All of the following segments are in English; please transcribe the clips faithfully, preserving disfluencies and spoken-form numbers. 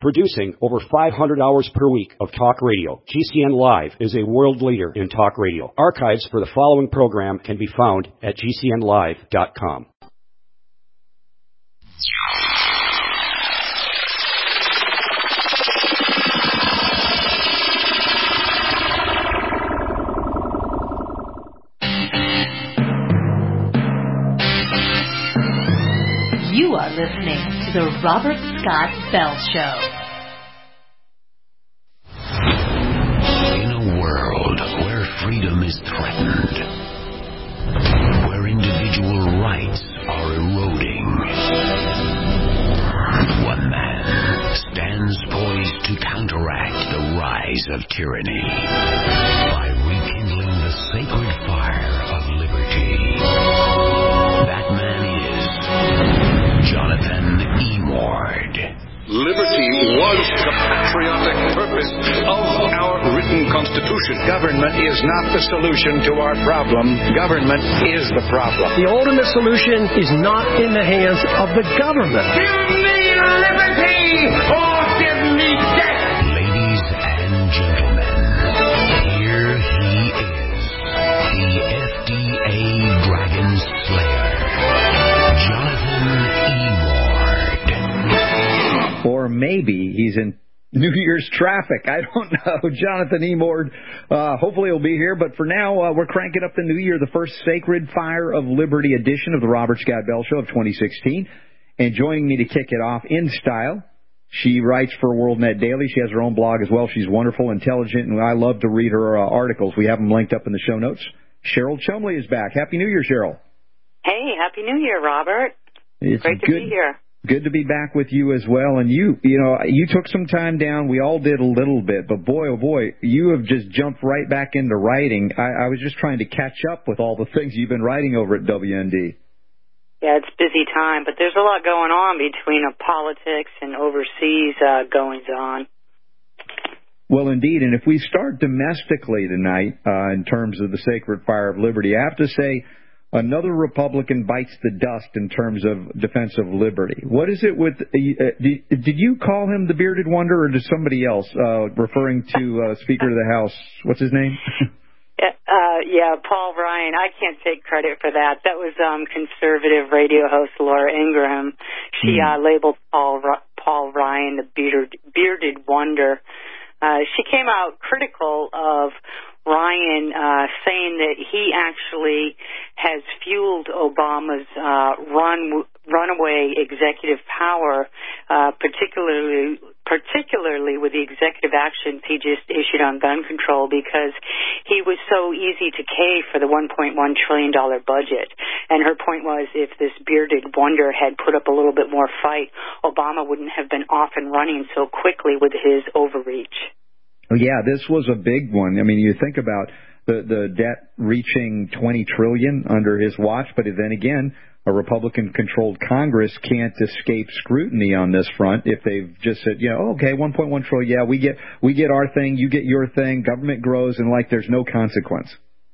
Producing over five hundred hours per week of talk radio, G C N Live is a world leader in talk radio. Archives for the following program can be found at G C N live dot com. You are listening to The Robert Scott Bell Show. In a world where freedom is threatened, where individual rights are eroding, one man stands poised to counteract the rise of tyranny by rekindling the sacred fire of liberty. That man is Jonathan Emord. Liberty was the patriotic purpose of our written Constitution. Government is not the solution to our problem. Government is the problem. The ultimate solution is not in the hands of the government. Give me liberty or give me death. Ladies and gentlemen, here he is, the F D A Dragon Slayer, Jonathan Emord. Or maybe he's in New Year's traffic. I don't know. Jonathan Emord, uh, hopefully he'll be here. But for now, uh, we're cranking up the new year, the first Sacred Fire of Liberty edition of the Robert Scott Bell Show of twenty sixteen. And joining me to kick it off in style, she writes for WorldNet Daily. She has her own blog as well. She's wonderful, intelligent, and I love to read her uh, articles. We have them linked up in the show notes. Cheryl Chumley is back. Happy New Year, Cheryl. Hey, Happy New Year, Robert. It's great to good. be here. Good to be back with you as well. And you, you know, you took some time down. We all did a little bit. But boy, oh boy, you have just jumped right back into writing. I, I was just trying to catch up with all the things you've been writing over at W N D. Yeah, it's busy time. But there's a lot going on between uh, politics and overseas uh, goings on. Well, indeed. And if we start domestically tonight uh, in terms of the Sacred Fire of Liberty, I have to say, another Republican bites the dust in terms of defense of liberty. What is it with, uh, did, did you call him the Bearded Wonder, or does somebody else, uh, referring to uh, Speaker of the House, what's his name? uh, yeah, Paul Ryan. I can't take credit for that. That was um, conservative radio host Laura Ingraham. She mm. uh, labeled Paul, Paul Ryan the bearded, bearded Wonder. Uh, she came out critical of Ryan, uh, saying that he actually has fueled Obama's uh, run runaway executive power, uh, particularly particularly with the executive actions he just issued on gun control, because he was so easy to cave for the one point one trillion dollars budget. And her point was, if this bearded wonder had put up a little bit more fight, Obama wouldn't have been off and running so quickly with his overreach. Yeah, this was a big one. I mean, you think about the, the debt reaching twenty trillion dollars under his watch, but then again, a Republican-controlled Congress can't escape scrutiny on this front if they've just said, you know, okay, one point one trillion dollars, yeah, we get we get our thing, you get your thing, government grows, and like there's no consequence.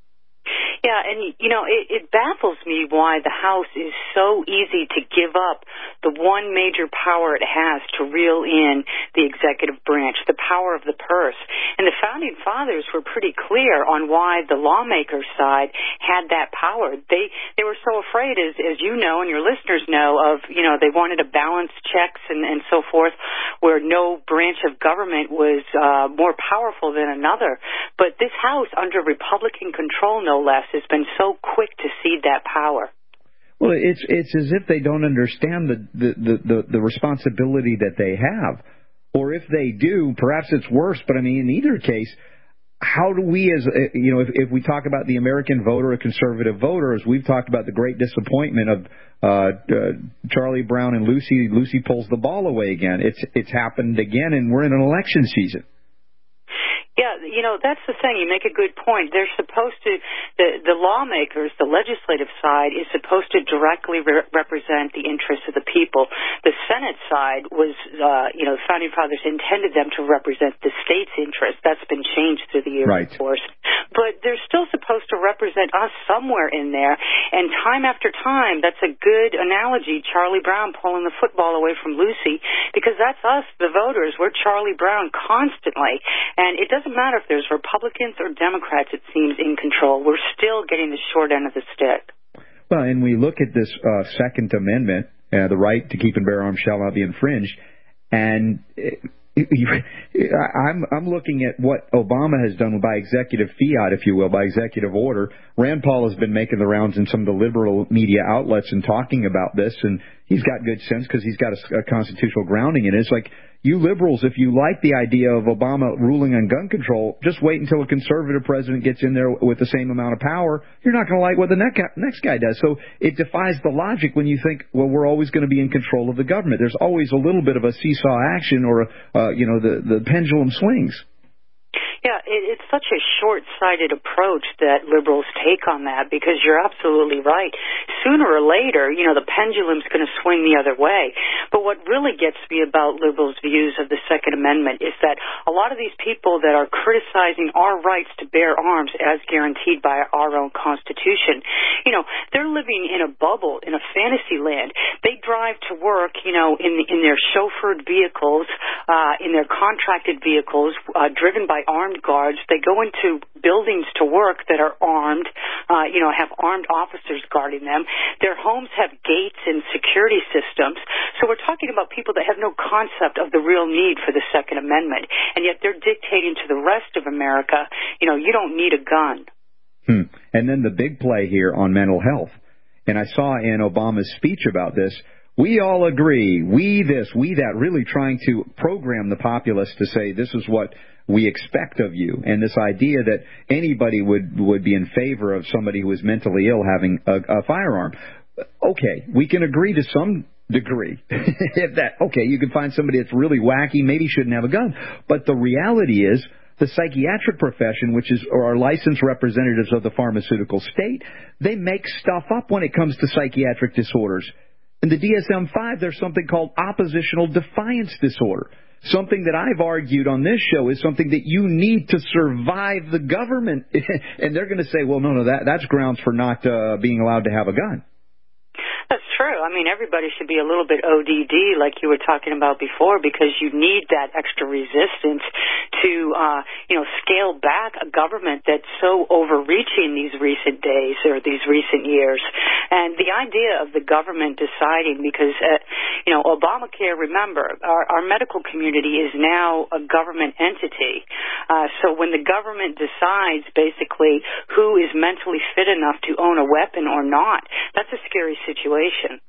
Yeah, and, you know, it, it baffles me why the House is so easy to give up the one major power it has to reel in the executive branch, the power of the purse. And the Founding Fathers were pretty clear on why the lawmakers' side had that power. They they were so afraid, as as you know and your listeners know, of, you know, they wanted to balance checks and, and so forth, where no branch of government was uh, more powerful than another. But this House, under Republican control, no less, has been so quick to cede that power. Well, it's it's as if they don't understand the the, the, the, the responsibility that they have. Or if they do, perhaps it's worse. But, I mean, in either case, how do we as, you know, if, if we talk about the American voter, a conservative voter, as we've talked about the great disappointment of uh, uh, Charlie Brown and Lucy, Lucy pulls the ball away again. It's it's happened again, and we're in an election season. Yeah, you know, that's the thing. You make a good point. They're supposed to, the, the lawmakers, the legislative side, is supposed to directly re- represent the interests of the people. The Senate side was, uh, you know, the Founding Fathers intended them to represent the state's interests. That's been changed through the years, right. of course. but they're still supposed to represent us somewhere in there. And time after time, that's a good analogy, Charlie Brown pulling the football away from Lucy, because that's us, the voters. We're Charlie Brown constantly. And it doesn't matter if there's Republicans or Democrats, it seems, in control. We're still getting the short end of the stick. Well, and we look at this uh, Second Amendment, uh, the right to keep and bear arms shall not be infringed, and it, I'm I'm looking at what Obama has done by executive fiat, if you will, by executive order. Rand Paul has been making the rounds in some of the liberal media outlets and talking about this, and he's got good sense because he's got a, a constitutional grounding in it. It's like, you liberals, if you like the idea of Obama ruling on gun control, just wait until a conservative president gets in there with the same amount of power. You're not going to like what the next guy does. So it defies the logic when you think, well, we're always going to be in control of the government. There's always a little bit of a seesaw action, or, uh, you know, the, the pendulum swings. Yeah, it, it's such a short-sighted approach that liberals take on that, because you're absolutely right. Sooner or later, you know, the pendulum's going to swing the other way. But what really gets me about liberals' views of the Second Amendment is that a lot of these people that are criticizing our rights to bear arms as guaranteed by our own Constitution, you know, they're living in a bubble, in a fantasy land. They drive to work, you know, in, in their chauffeured vehicles, uh, in their contracted vehicles, uh, driven by armed guards. They go into buildings to work that are armed, uh, you know, have armed officers guarding them. Their homes have gates and security systems. So we're talking about people that have no concept of the real need for the Second Amendment, and yet they're dictating to the rest of America, you know, you don't need a gun. Hmm. And then the big play here on mental health. And I saw in Obama's speech about this, we all agree, we this, we that, really trying to program the populace to say this is what we expect of you, and this idea that anybody would, would be in favor of somebody who is mentally ill having a, a firearm. Okay, we can agree to some degree if that, okay, you can find somebody that's really wacky, maybe shouldn't have a gun. But the reality is, the psychiatric profession, which is or are licensed representatives of the pharmaceutical state, they make stuff up when it comes to psychiatric disorders. In the D S M five, there's something called oppositional defiance disorder. Something that I've argued on this show is something that you need to survive the government. And they're going to say, well, no, no, that that's grounds for not uh, being allowed to have a gun. That's true. I mean, everybody should be a little bit O D D, like you were talking about before, because you need that extra resistance to, uh, you know, scale back a government that's so overreaching these recent days or these recent years. And the idea of the government deciding, because, uh, you know, Obamacare, remember, our, our medical community is now a government entity. Uh, so when the government decides basically who is mentally fit enough to own a weapon or not, that's a scary situation.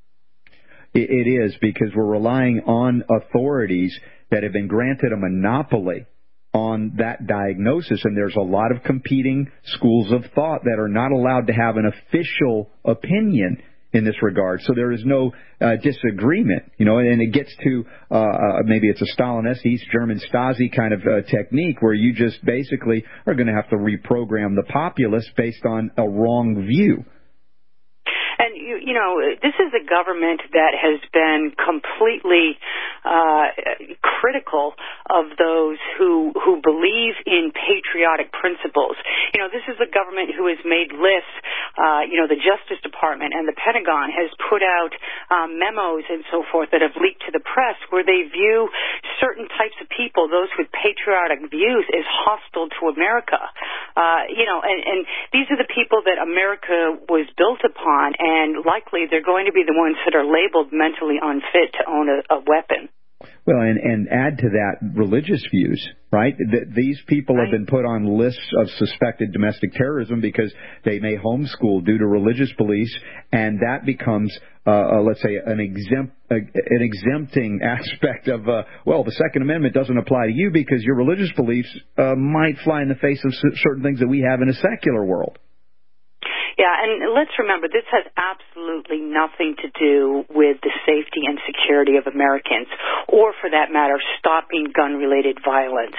It is, because we're relying on authorities that have been granted a monopoly on that diagnosis, and there's a lot of competing schools of thought that are not allowed to have an official opinion in this regard. So there is no uh, disagreement, you know, and it gets to uh, uh, maybe it's a Stalinist East German Stasi kind of uh, technique where you just basically are going to have to reprogram the populace based on a wrong view. And, you, you know, this is a government that has been completely uh, critical of those who who believe in patriotic principles. You know, this is a government who has made lists. Uh, you know, the Justice Department and the Pentagon has put out um, memos and so forth that have leaked to the press where they view certain types of people, those with patriotic views, as hostile to America. Uh, you know, and, and these are the people that America was built upon, and likely they're going to be the ones that are labeled mentally unfit to own a, a weapon. Well, and, and add to that religious views, right? Th- these people right. have been put on lists of suspected domestic terrorism because they may homeschool due to religious beliefs, and that becomes, uh, uh, let's say, an exempt, uh, an exempting aspect of, uh, well, the Second Amendment doesn't apply to you because your religious beliefs uh, might fly in the face of certain things that we have in a secular world. Yeah, and let's remember, this has absolutely nothing to do with the safety and security of Americans, or for that matter, stopping gun-related violence.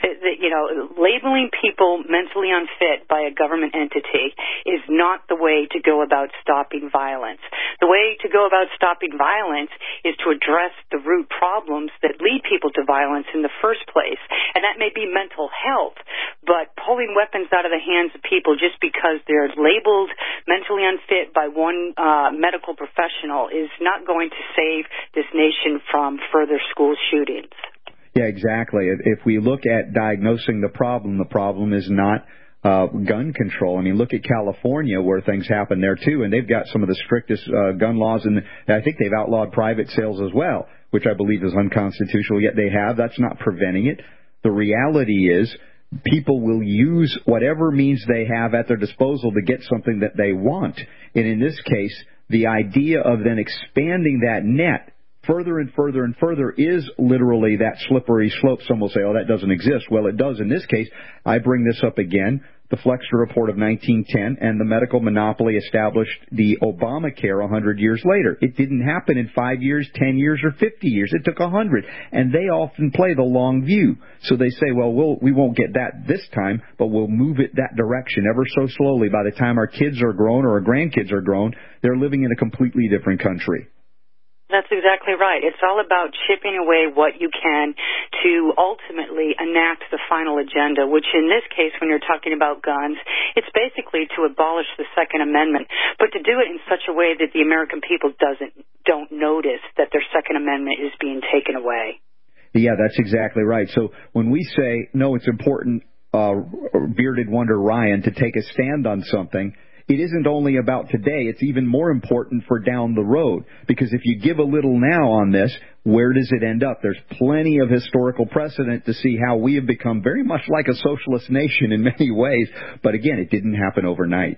that, you know, labeling people mentally unfit by a government entity is not the way to go about stopping violence. The way to go about stopping violence is to address the root problems that lead people to violence in the first place, and that may be mental health, but pulling weapons out of the hands of people just because they're labeled mentally unfit by one uh, medical professional is not going to save this nation from further school shootings. Yeah, exactly. If we look at diagnosing the problem, the problem is not uh, gun control. I mean, look at California where things happen there, too, and they've got some of the strictest uh, gun laws, and I think they've outlawed private sales as well, which I believe is unconstitutional, yet they have. That's not preventing it. The reality is people will use whatever means they have at their disposal to get something that they want. And in this case, the idea of then expanding that net further and further and further is literally that slippery slope. Some will say, oh, that doesn't exist. Well, it does in this case. I bring this up again. The Flexner Report of nineteen ten and the medical monopoly established the Obamacare one hundred years later. It didn't happen in five years, ten years, or fifty years. It took one hundred. And they often play the long view. So they say, well, we'll we won't get that this time, but we'll move it that direction ever so slowly. By the time our kids are grown or our grandkids are grown, they're living in a completely different country. That's exactly right. It's all about chipping away what you can to ultimately enact the final agenda, which in this case, when you're talking about guns, it's basically to abolish the Second Amendment, but to do it in such a way that the American people doesn't don't notice that their Second Amendment is being taken away. Yeah, that's exactly right. So when we say, no, it's important, uh, Bearded Wonder Ryan, to take a stand on something, it isn't only about today. It's even more important for down the road. Because if you give a little now on this, where does it end up? There's plenty of historical precedent to see how we have become very much like a socialist nation in many ways. But again, it didn't happen overnight.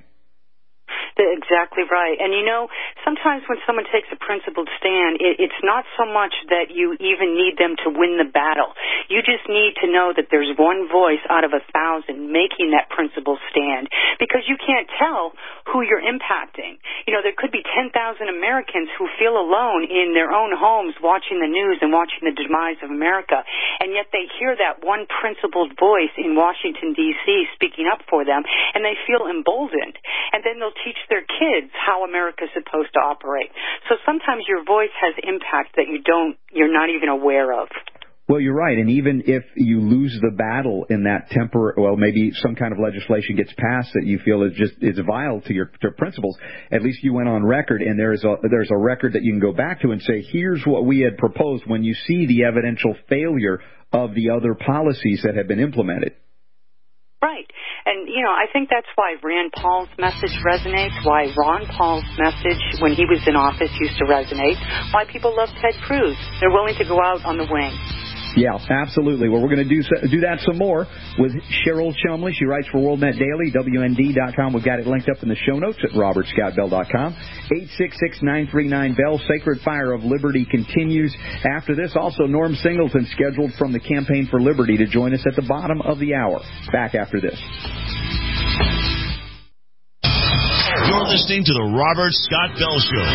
Exactly right. And, you know, sometimes when someone takes a principled stand, it, it's not so much that you even need them to win the battle. You just need to know that there's one voice out of a thousand making that principled stand, because you can't tell who you're impacting. You know, there could be ten thousand Americans who feel alone in their own homes watching the news and watching the demise of America, and yet they hear that one principled voice in Washington, D C speaking up for them, and they feel emboldened. And then they'll teach their kids how America's supposed to operate. So sometimes your voice has impact that you don't, you're not even aware of. Well, you're right. And even if you lose the battle in that temporary, well, maybe some kind of legislation gets passed that you feel is just is vile to your, to your principles, at least you went on record, and there's a there's a record that you can go back to and say, here's what we had proposed, when you see the evidential failure of the other policies that have been implemented. Right. And, you know, I think that's why Rand Paul's message resonates, why Ron Paul's message when he was in office used to resonate, why people love Ted Cruz. They're willing to go out on the wing. Yeah, absolutely. Well, we're going to do do that some more with Cheryl Chumley. She writes for WorldNet Daily, W N D dot com. We've got it linked up in the show notes at robert scott bell dot com. eight six six, nine three nine, B E L L. Sacred Fire of Liberty continues. After this, also Norm Singleton scheduled from the Campaign for Liberty to join us at the bottom of the hour. Back after this. You're listening to the Robert Scott Bell Show.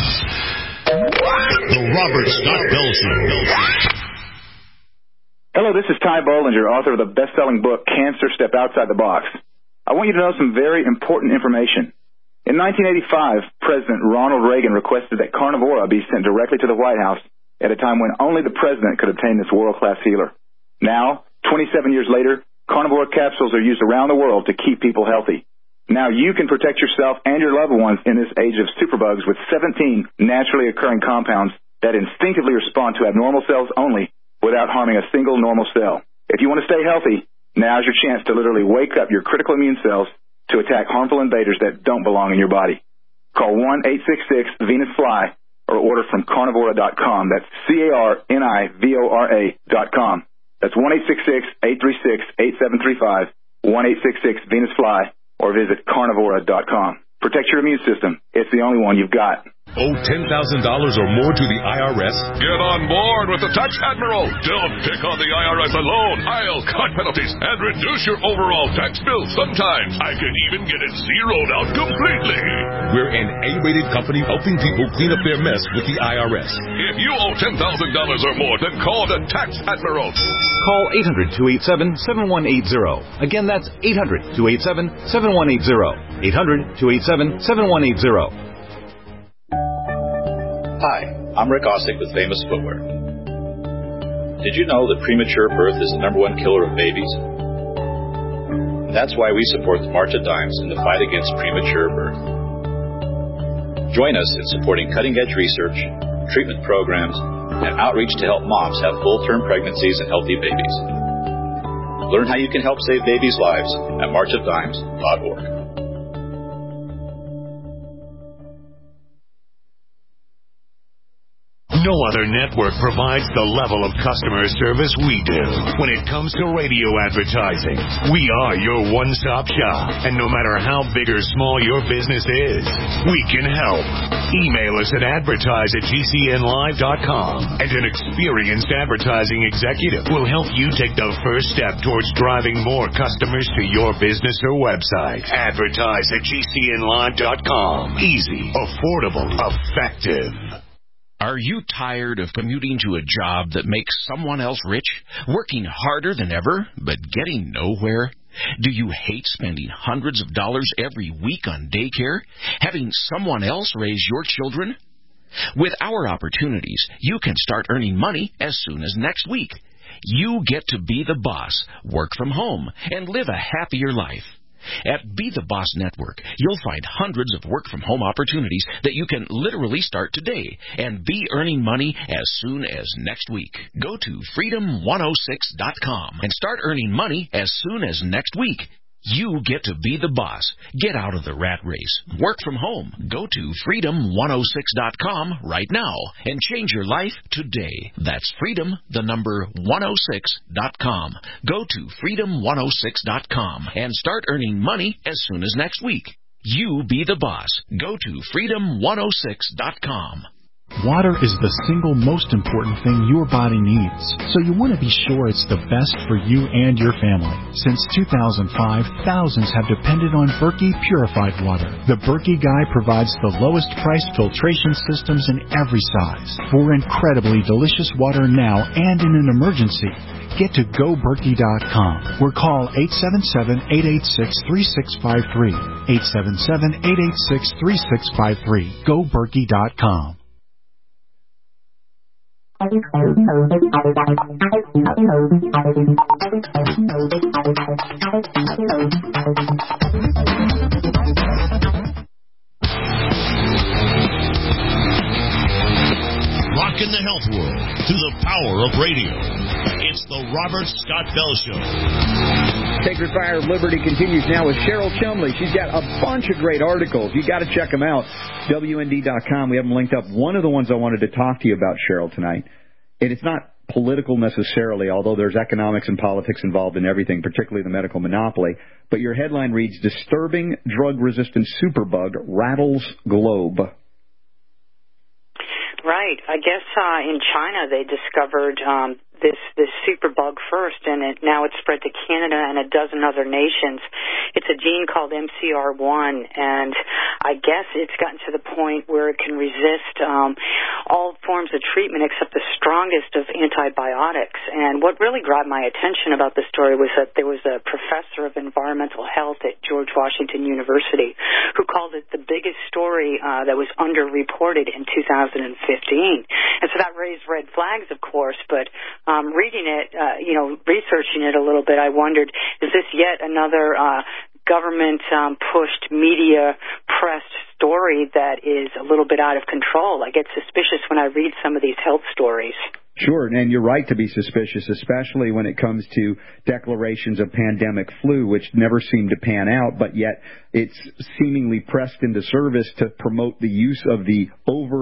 The Robert Scott Bell Show. Hello, this is Ty Bollinger, author of the best-selling book, Cancer, Step Outside the Box. I want you to know some very important information. In nineteen eighty-five, President Ronald Reagan requested that Carnivora be sent directly to the White House at a time when only the president could obtain this world-class healer. Now, twenty-seven years later, Carnivora capsules are used around the world to keep people healthy. Now you can protect yourself and your loved ones in this age of superbugs with seventeen naturally occurring compounds that instinctively respond to abnormal cells only, without harming a single normal cell. If you want to stay healthy, now's your chance to literally wake up your critical immune cells to attack harmful invaders that don't belong in your body. Call one eight six six Venus Fly or order from carnivora dot com. That's C A R N I V O R A dot com. That's one eight six six, eight three six, eight seven three five, one eight six six Venus Fly, or visit carnivora dot com. Protect your immune system. It's the only one you've got. Owe ten thousand dollars or more to the I R S? Get on board with the Tax Admiral. Don't take on the I R S alone. I'll cut penalties and reduce your overall tax bill. Sometimes I can even get it zeroed out completely. We're an A-rated company helping people clean up their mess with the I R S. If you owe ten thousand dollars or more, then call the Tax Admiral. Call eight hundred, two eight seven, seven one eight zero. Again, that's eight hundred, two eight seven, seven one eight zero. eight hundred, two eight seven, seven one eight zero. Hi, I'm Rick Osick with Famous Footwear. Did you know that premature birth is the number one killer of babies? That's why we support the March of Dimes in the fight against premature birth. Join us in supporting cutting-edge research, treatment programs, and outreach to help moms have full-term pregnancies and healthy babies. Learn how you can help save babies' lives at march of dimes dot org. No other network provides the level of customer service we do when it comes to radio advertising. We are your one-stop shop, and no matter how big or small your business is, we can help. Email us at advertise at G C N live dot com, and an experienced advertising executive will help you take the first step towards driving more customers to your business or website. Advertise at G C N live dot com. Easy, affordable, effective. Are you tired of commuting to a job that makes someone else rich, working harder than ever, but getting nowhere? Do you hate spending hundreds of dollars every week on daycare, having someone else raise your children? With our opportunities, you can start earning money as soon as next week. You get to be the boss, work from home, and live a happier life. At Be the Boss Network, you'll find hundreds of work-from-home opportunities that you can literally start today and be earning money as soon as next week. Go to freedom one oh six dot com and start earning money as soon as next week. You get to be the boss. Get out of the rat race. Work from home. Go to freedom one oh six dot com right now and change your life today. That's freedom, the number one oh six dot com. Go to freedom one oh six dot com and start earning money as soon as next week. You be the boss. Go to freedom one oh six dot com. Water is the single most important thing your body needs, so you want to be sure it's the best for you and your family. Since two thousand five, thousands have depended on Berkey Purified Water. The Berkey Guy provides the lowest priced filtration systems in every size for incredibly delicious water now and in an emergency. Get to go berkey dot com or call eight seven seven, eight eight six, three six five three. eight seven seven, eight eight six, three six five three. go berkey dot com. Rock in the health world through the power of radio. It's the Robert Scott Bell Show. Sacred Fire of Liberty continues now with Cheryl Chumley. She's got a bunch of great articles. You got to check them out. W N D dot com. We have them linked up. One of the ones I wanted to talk to you about, Cheryl, tonight, and it's not political necessarily, although there's economics and politics involved in everything, particularly the medical monopoly. But your headline reads, Disturbing Drug-Resistant Superbug Rattles Globe. Right. I guess uh, in China they discovered um, this this superbug first, and it, now it's spread to Canada and a dozen other nations. It's a gene called M C R one, and I guess it's gotten to the point where it can resist um, all forms of treatment except the strongest of antibiotics. And what really grabbed my attention about the story was that there was a professor of environmental health at George Washington University who called it the biggest story uh, that was underreported in two thousand fifteen. And so that raised red flags, of course, but Um, reading it, uh, you know, researching it a little bit, I wondered, is this yet another uh, government-pushed, um, media-pressed story that is a little bit out of control? I get suspicious when I read some of these health stories. Sure, and you're right to be suspicious, especially when it comes to declarations of pandemic flu, which never seem to pan out, but yet it's seemingly pressed into service to promote the use of the over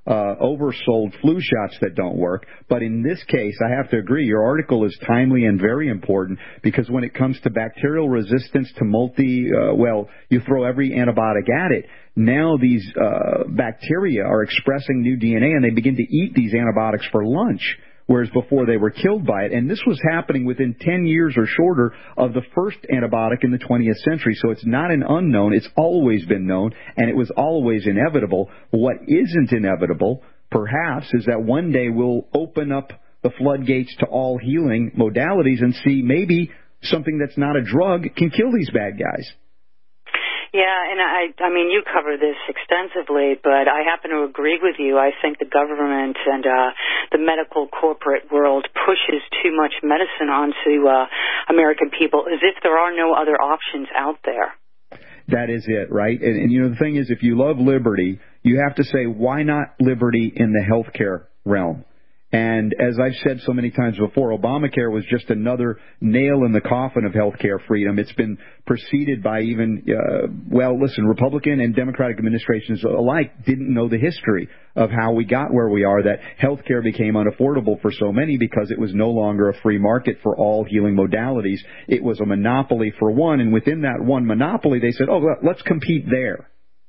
uh, oversold flu shots that don't work. But in this case, I have to agree, your article is timely and very important because when it comes to bacterial resistance to multi, uh, well, you throw every antibiotic at it. Now these uh, bacteria are expressing new D N A and they begin to eat these antibiotics for lunch, whereas before they were killed by it. And this was happening within ten years or shorter of the first antibiotic in the twentieth century. So it's not an unknown. It's always been known, and it was always inevitable. What isn't inevitable, perhaps, is that one day we'll open up the floodgates to all healing modalities and see maybe something that's not a drug can kill these bad guys. Yeah, and I, I mean, you cover this extensively, but I happen to agree with you. I think the government and uh, the medical corporate world pushes too much medicine onto uh, American people as if there are no other options out there. That is it, right? And, and, you know, the thing is, if you love liberty, you have to say, why not liberty in the healthcare realm? And as I've said so many times before, Obamacare was just another nail in the coffin of healthcare freedom. It's been preceded by even, uh, well, listen, Republican and Democratic administrations alike didn't know the history of how we got where we are, that healthcare became unaffordable for so many because it was no longer a free market for all healing modalities. It was a monopoly for one, and within that one monopoly, they said, oh, let's compete there.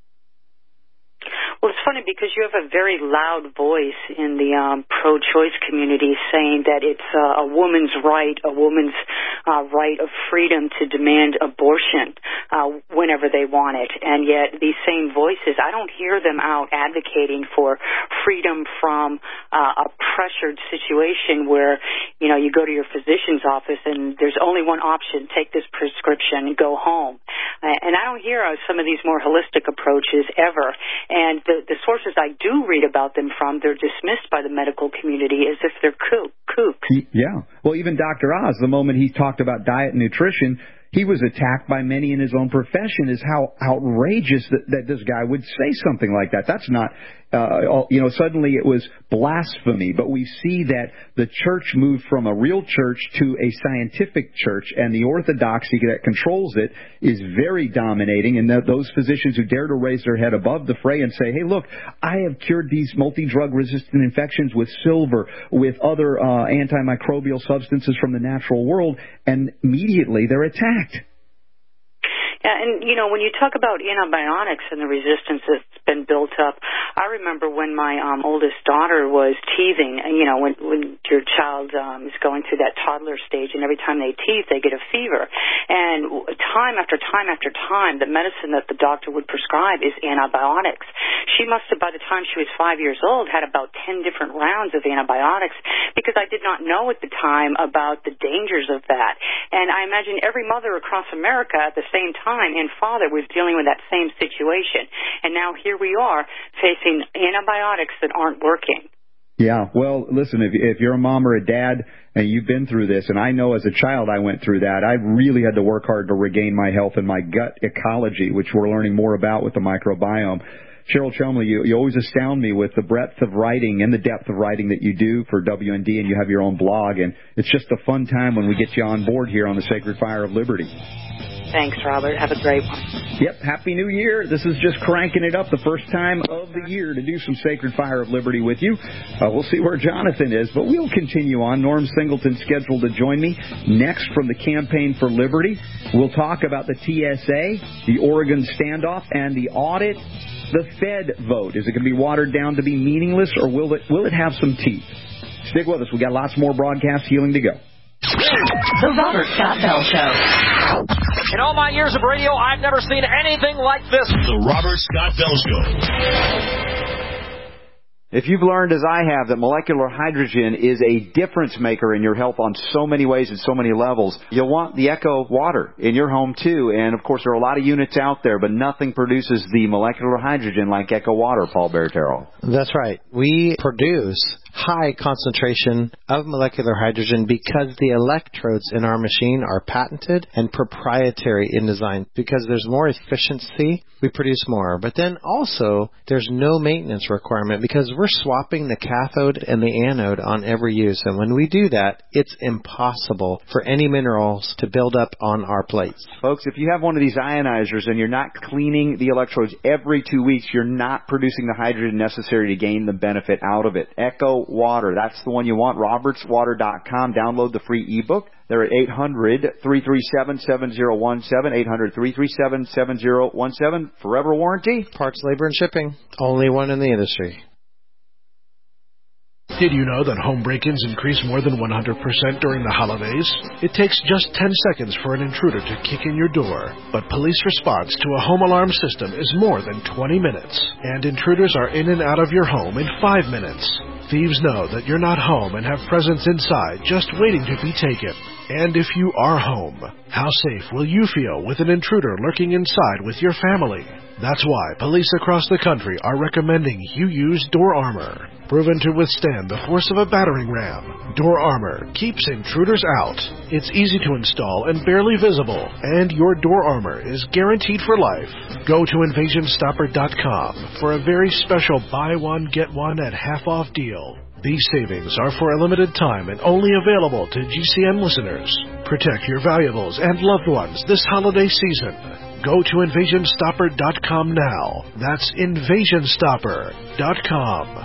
Well, it's funny because you have a very loud voice in the um, pro-choice community saying that it's uh, a woman's right, a woman's uh, right of freedom to demand abortion uh, whenever they want it. And yet these same voices, I don't hear them out advocating for freedom from uh, a pressured situation where, you know, you go to your physician's office and there's only one option, take this prescription and go home. Uh, and I don't hear uh, some of these more holistic approaches ever. And The, the sources I do read about them from, they're dismissed by the medical community as if they're kook, kooks. Yeah. Well, even Doctor Oz, the moment he talked about diet and nutrition, he was attacked by many in his own profession as how outrageous that, that this guy would say something like that. That's not, uh, you know, suddenly it was blasphemy. But we see that the church moved from a real church to a scientific church, and the orthodoxy that controls it is very dominating. And that those physicians who dare to raise their head above the fray and say, hey, look, I have cured these multi-drug resistant infections with silver, with other uh, antimicrobial substances from the natural world, and immediately they're attacked. Yeah, and, you know, when you talk about antibiotics and the resistance that's been built up, I remember when my um, oldest daughter was teething, and, you know, when, when your child um, is going through that toddler stage, and every time they teeth, they get a fever. And time after time after time, the medicine that the doctor would prescribe is antibiotics. She must have, by the time she was five years old, had about ten different rounds of antibiotics because I did not know at the time about the dangers of that. And I imagine every mother across America at the same time and father was dealing with that same situation. And now here we are facing antibiotics that aren't working. Yeah, well, listen, if, if you're a mom or a dad and you've been through this, and I know as a child I went through that, I really had to work hard to regain my health and my gut ecology, which we're learning more about with the microbiome. Cheryl Chumley, you, you always astound me with the breadth of writing and the depth of writing that you do for W N D, and you have your own blog, and it's just a fun time when we get you on board here on the Sacred Fire of Liberty. Thanks, Robert. Have a great one. Yep, Happy New Year. This is just cranking it up, the first time of the year to do some Sacred Fire of Liberty with you. Uh, we'll see where Jonathan is, but we'll continue on. Norm Singleton's scheduled to join me next from the Campaign for Liberty. We'll talk about the T S A, the Oregon standoff, and the audit. The Fed vote. Is it going to be watered down to be meaningless, or will it, will it have some teeth? Stick with us. We got lots more broadcast healing to go. The Robert Scott Bell Show. In all my years of radio, I've never seen anything like this. The Robert Scott Bell Show. If you've learned, as I have, that molecular hydrogen is a difference maker in your health on so many ways and so many levels, you'll want the Echo water in your home too. And of course, there are a lot of units out there, but nothing produces the molecular hydrogen like Echo water, Paul Bertero. That's right. We produce high concentration of molecular hydrogen because the electrodes in our machine are patented and proprietary in design. Because there's more efficiency, we produce more. But then also, there's no maintenance requirement because we're swapping the cathode and the anode on every use. And when we do that, it's impossible for any minerals to build up on our plates. Folks, if you have one of these ionizers and you're not cleaning the electrodes every two weeks, you're not producing the hydrogen necessary to gain the benefit out of it. Echo Water, that's the one you want. roberts water dot com. Download the free ebook. They're at eight hundred, three three seven, seven zero one seven, eight hundred, three three seven, seven zero one seven. Forever warranty. Parts, labor, and shipping. Only one in the industry. Did you know that home break-ins increase more than one hundred percent during the holidays? It takes just ten seconds for an intruder to kick in your door, but police response to a home alarm system is more than twenty minutes, and intruders are in and out of your home in five minutes. Thieves know that you're not home and have presents inside just waiting to be taken. And if you are home, how safe will you feel with an intruder lurking inside with your family? That's why police across the country are recommending you use Door Armor. Proven to withstand the force of a battering ram, Door Armor keeps intruders out. It's easy to install and barely visible, and your Door Armor is guaranteed for life. Go to invasion stopper dot com for a very special buy one, get one at half-off deal. These savings are for a limited time and only available to G C N listeners. Protect your valuables and loved ones this holiday season. Go to invasion stopper dot com now. That's invasion stopper dot com.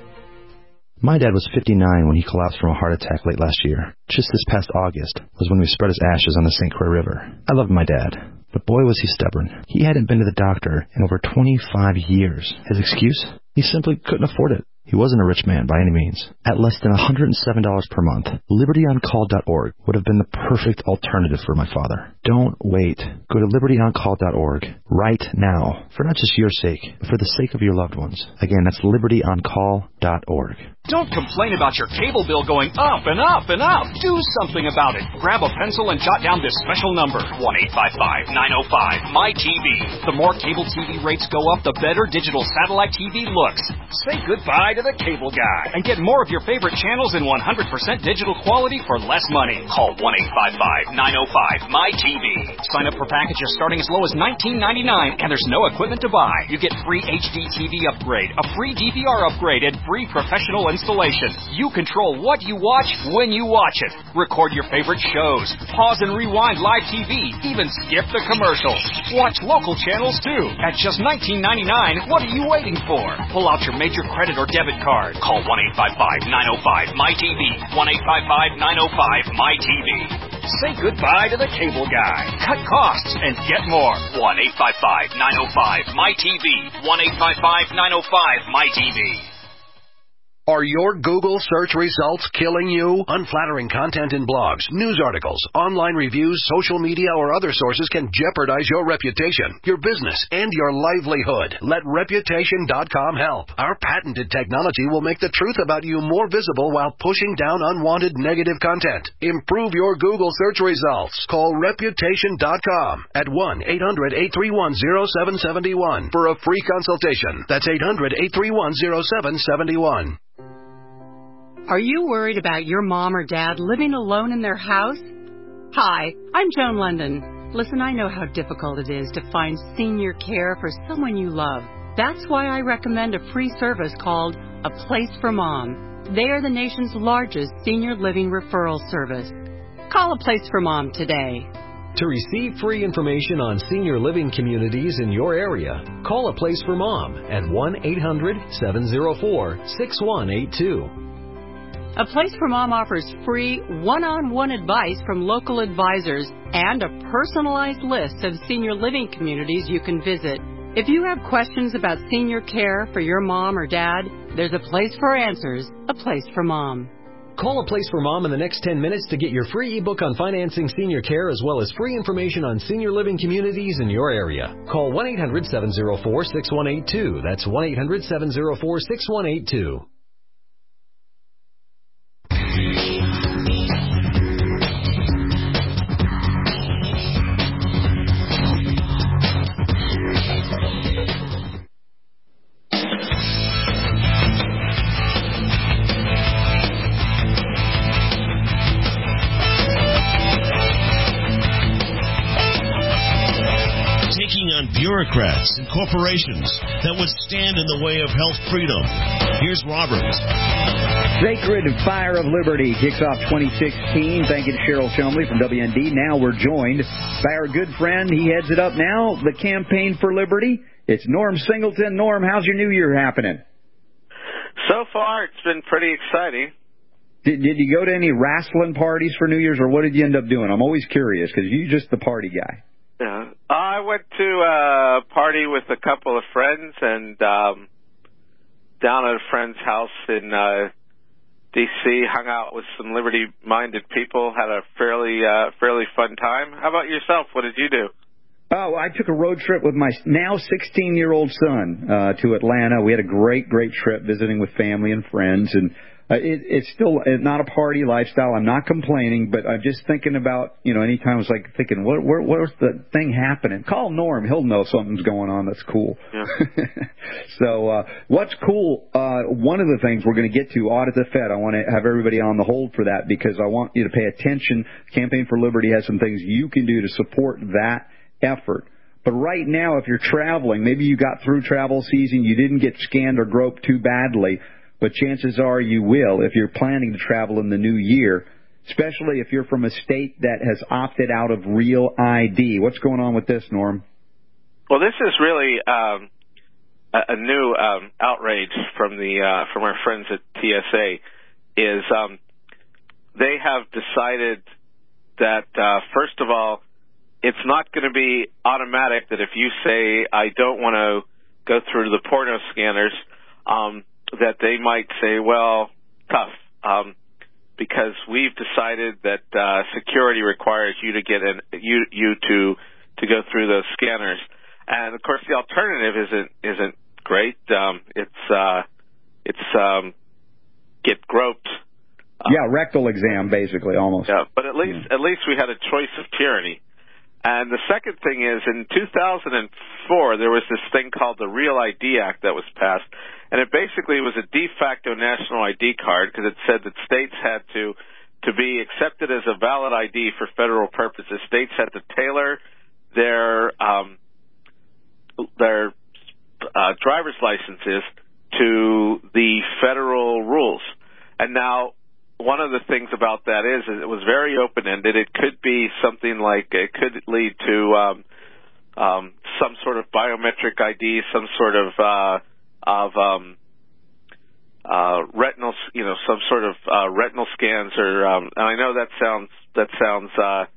My dad was fifty-nine when he collapsed from a heart attack late last year. Just this past August was when we spread his ashes on the Saint Croix River. I loved my dad, but boy was he stubborn. He hadn't been to the doctor in over twenty-five years. His excuse? He simply couldn't afford it. He wasn't a rich man by any means. At less than one hundred seven dollars per month, liberty on call dot org would have been the perfect alternative for my father. Don't wait. Go to liberty on call dot org right now, for not just your sake, but for the sake of your loved ones. Again, that's liberty on call dot org. Don't complain about your cable bill going up and up and up. Do something about it. Grab a pencil and jot down this special number, one eight five five, nine oh five, M Y T V. The more cable T V rates go up, the better digital satellite T V looks. Say goodbye to the cable guy and get more of your favorite channels in one hundred percent digital quality for less money. Call one eight five five, nine oh five, M Y T V. Sign up for packages starting as low as nineteen ninety-nine, and there's no equipment to buy. You get free H D T V upgrade, a free D V R upgrade, and free professional installation. You control what you watch when you watch it. Record your favorite shows. Pause and rewind live T V. Even skip the commercials. Watch local channels too. At just nineteen ninety-nine, what are you waiting for? Pull out your major credit or debit card. Call one eight five five, nine oh five, M Y T V. one eight five five, nine oh five, M Y T V. Say goodbye to the cable guy. Cut costs and get more. one eight five five, nine oh five, M Y T V. one eight five five, nine oh five, M Y T V. Are your Google search results killing you? Unflattering content in blogs, news articles, online reviews, social media, or other sources can jeopardize your reputation, your business, and your livelihood. Let reputation dot com help. Our patented technology will make the truth about you more visible while pushing down unwanted negative content. Improve your Google search results. Call reputation dot com at one eight hundred, eight three one, zero seven seven one for a free consultation. That's eight hundred, eight three one, zero seven seven one. Are you worried about your mom or dad living alone in their house? Hi, I'm Joan London. Listen, I know how difficult it is to find senior care for someone you love. That's why I recommend a free service called A Place for Mom. They are the nation's largest senior living referral service. Call A Place for Mom today. To receive free information on senior living communities in your area, call A Place for Mom at one eight hundred, seven oh four, six one eight two. A Place for Mom offers free one-on-one advice from local advisors and a personalized list of senior living communities you can visit. If you have questions about senior care for your mom or dad, there's a place for answers, A Place for Mom. Call A Place for Mom in the next ten minutes to get your free ebook on financing senior care as well as free information on senior living communities in your area. Call one eight hundred, seven oh four, six one eight two. That's one eight hundred, seven oh four, six one eight two. bureaucrats and corporations that would stand in the way of health freedom. Here's Robert. Sacred Fire of Liberty kicks off twenty sixteen. Thank you to Cheryl Chumley from W N D. Now we're joined by our good friend. He heads it up now, the Campaign for Liberty. It's Norm Singleton. Norm, how's your New Year happening? So far, it's been pretty exciting. Did, did you go to any wrestling parties for New Year's, or what did you end up doing? I'm always curious, because you're just the party guy. Yeah. I went to a party with a couple of friends, and um, down at a friend's house in uh, D C, hung out with some liberty-minded people, had a fairly uh, fairly fun time. How about yourself? What did you do? Oh, I took a road trip with my now sixteen-year-old son uh, to Atlanta. We had a great, great trip visiting with family and friends, and Uh, it, it's still not a party lifestyle. I'm not complaining, but I'm just thinking about, you know, anytime I was like thinking, what, where, where's the thing happening? Call Norm. He'll know something's going on. That's cool. Yeah. so uh, what's cool, uh, one of the things we're going to get to, Audit the Fed. I want to have everybody on the hold for that because I want you to pay attention. Campaign for Liberty has some things you can do to support that effort. But right now, if you're traveling, maybe you got through travel season, you didn't get scanned or groped too badly, but chances are you will if you're planning to travel in the new year, especially if you're from a state that has opted out of Real I D. What's going on with this, Norm? Well, this is really um, a, a new um, outrage from the uh, from our friends at T S A. Is um, they have decided that uh, first of all, it's not going to be automatic that if you say I don't want to go through the porno scanners, um, that they might say, well, tough, um, because we've decided that uh, security requires you to get in, you you to to go through those scanners, and of course the alternative isn't isn't great. Um, it's uh, it's um, get groped. Um, yeah, rectal exam, basically, almost. Yeah, but at least yeah. at least we had a choice of tyranny. And the second thing is, in two thousand four, there was this thing called the Real I D Act that was passed, and it basically was a de facto national I D card because it said that states had to, to be accepted as a valid I D for federal purposes, states had to tailor their um, their uh, driver's licenses to the federal rules. And now, one of the things about that is, is it was very open-ended. It could be something like, it could lead to um, um, some sort of biometric I D, some sort of uh, of um, uh, retinal, you know, some sort of uh, retinal scans, or um, and I know that sounds that sounds uh,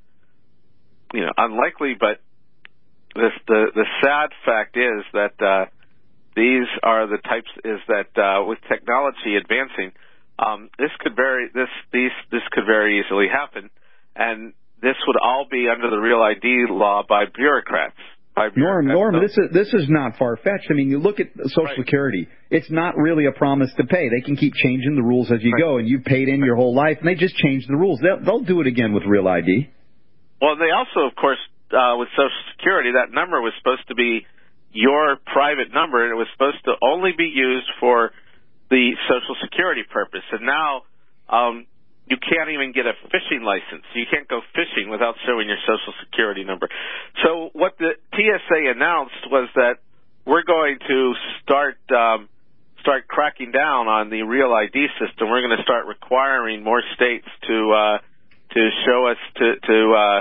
you know unlikely, but this, the the sad fact is that uh, these are the types is that uh, with technology advancing. Um, this could very this these this could very easily happen, and this would all be under the Real I D law by bureaucrats. By Norm, bureaucrats. Norm, this is this is not far fetched. I mean, you look at Social right. Security; it's not really a promise to pay. They can keep changing the rules as you right. go, and you've paid in right. your whole life, and they just change the rules. They'll, they'll do it again with Real I D. Well, they also, of course, uh, with Social Security, that number was supposed to be your private number, and it was supposed to only be used for the Social Security purpose. And now um, you can't even get a fishing license. You can't go fishing without showing your Social Security number. So what the T S A announced was that we're going to start um, start cracking down on the Real I D system. We're going to start requiring more states to uh, to show us to, to uh,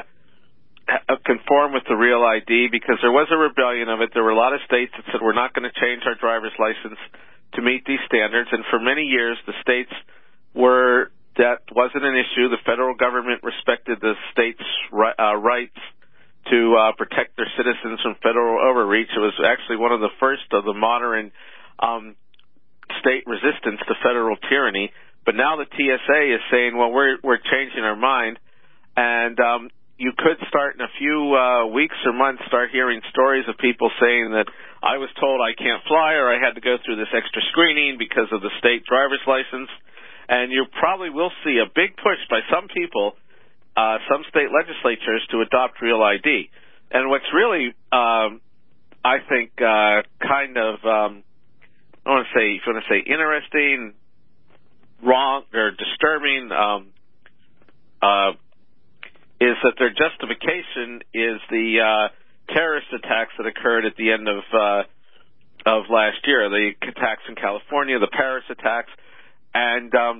conform with the Real I D, because there was a rebellion of it. There were a lot of states that said we're not going to change our driver's license to meet these standards, and for many years the states were, that wasn't an issue. The federal government respected the states' uh, rights to uh, protect their citizens from federal overreach. It was actually one of the first of the modern um, state resistance to federal tyranny. But now the T S A is saying, well, we're we're changing our mind, and um, you could start in a few uh, weeks or months start hearing stories of people saying that I was told I can't fly, or I had to go through this extra screening because of the state driver's license. And you probably will see a big push by some people, uh, some state legislatures, to adopt Real I D. And what's really, um, I think, uh, kind of, um, I want to say, if you want to say interesting, wrong, or disturbing, um, uh, is that their justification is the uh, terrorist attacks that occurred at the end of uh, of last year, the attacks in California, the Paris attacks, and um,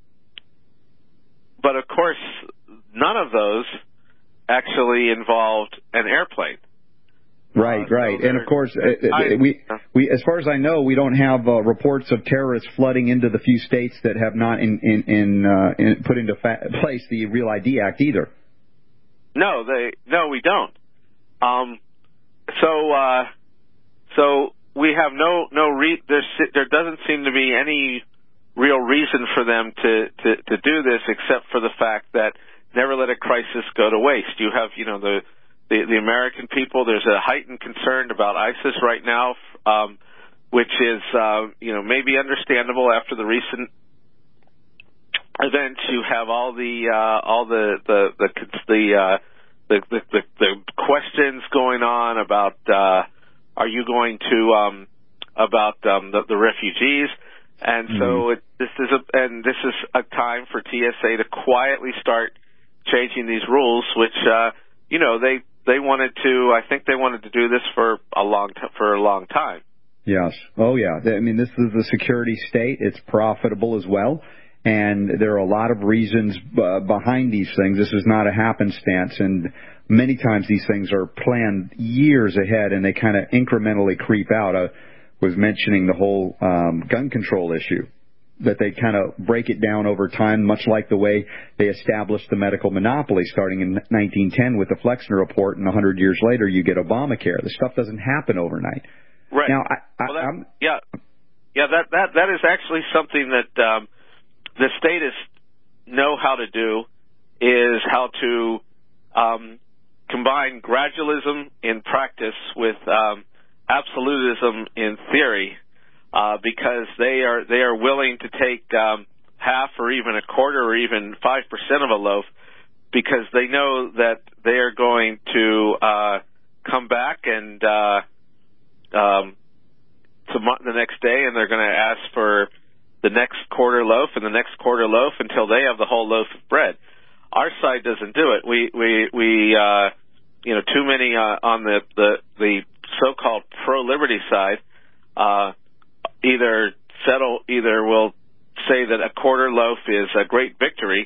but of course, none of those actually involved an airplane. Right, uh, right, so and of course, uh, I, we we as far as I know, we don't have uh, reports of terrorists flooding into the few states that have not in in, in, uh, in put into fa- place the Real I D Act either. No, they no, we don't. Um, so uh, so we have no no re- there there doesn't seem to be any real reason for them to, to, to do this except for the fact that never let a crisis go to waste. You have you know the the, the American people. There's a heightened concern about ISIS right now, um, which is uh, you know maybe understandable after the recent events. You have all the uh, all the the the the, uh, the, the, the the questions going on about uh, are you going to um, about um, the, the refugees, and mm-hmm. so it, this is a and this is a time for T S A to quietly start changing these rules, which uh, you know they they wanted to. I think they wanted to do this for a long t- for a long time. Yes. Oh yeah. I mean, this is a security state. It's profitable as well. And there are a lot of reasons uh, behind these things. This is not a happenstance, and many times these things are planned years ahead, and they kind of incrementally creep out. I was mentioning the whole um, gun control issue, that they kind of break it down over time, much like the way they established the medical monopoly starting in nineteen ten with the Flexner Report, and one hundred years later you get Obamacare. This stuff doesn't happen overnight. Right. Now, I, I, well, that, I'm, yeah, yeah, that, that, that is actually something that... Um, the statists know how to do, is how to um, combine gradualism in practice with um, absolutism in theory, uh, because they are they are willing to take um, half or even a quarter or even five percent of a loaf, because they know that they are going to uh, come back and uh, um, to the next day, and they're going to ask for the next quarter loaf and the next quarter loaf until they have the whole loaf of bread. Our side doesn't do it. We, we, we, uh, you know, too many, uh, on the, the, the so-called pro-liberty side, uh, either settle, either will say that a quarter loaf is a great victory,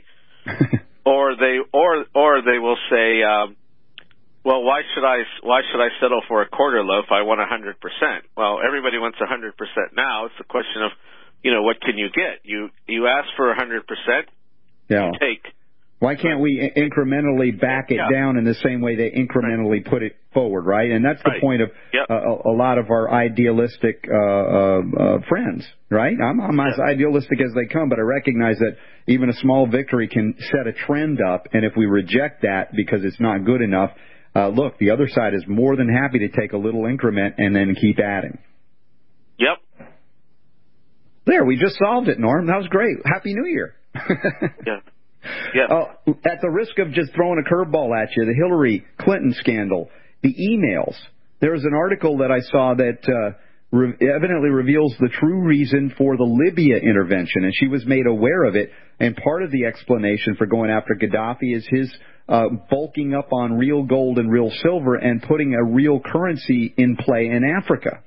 or they, or, or they will say, um, well, why should I, why should I settle for a quarter loaf? I want a hundred percent. Well, everybody wants a hundred percent now. It's a question of, you know, what can you get? You you ask for one hundred percent, yeah. You take. Why can't we incrementally back it yeah. down in the same way they incrementally right. put it forward, right? And that's the right. point of yep. uh, a, a lot of our idealistic uh, uh, uh, friends, right? I'm, I'm as yeah. idealistic as they come, but I recognize that even a small victory can set a trend up, and if we reject that because it's not good enough, uh, look, the other side is more than happy to take a little increment and then keep adding. Yep. There, we just solved it, Norm. That was great. Happy New Year. yeah. Yeah. Oh, at the risk of just throwing a curveball at you, the Hillary Clinton scandal, the emails. There was an article that I saw that uh, re- evidently reveals the true reason for the Libya intervention, and she was made aware of it. And part of the explanation for going after Gaddafi is his uh, bulking up on real gold and real silver and putting a real currency in play in Africa.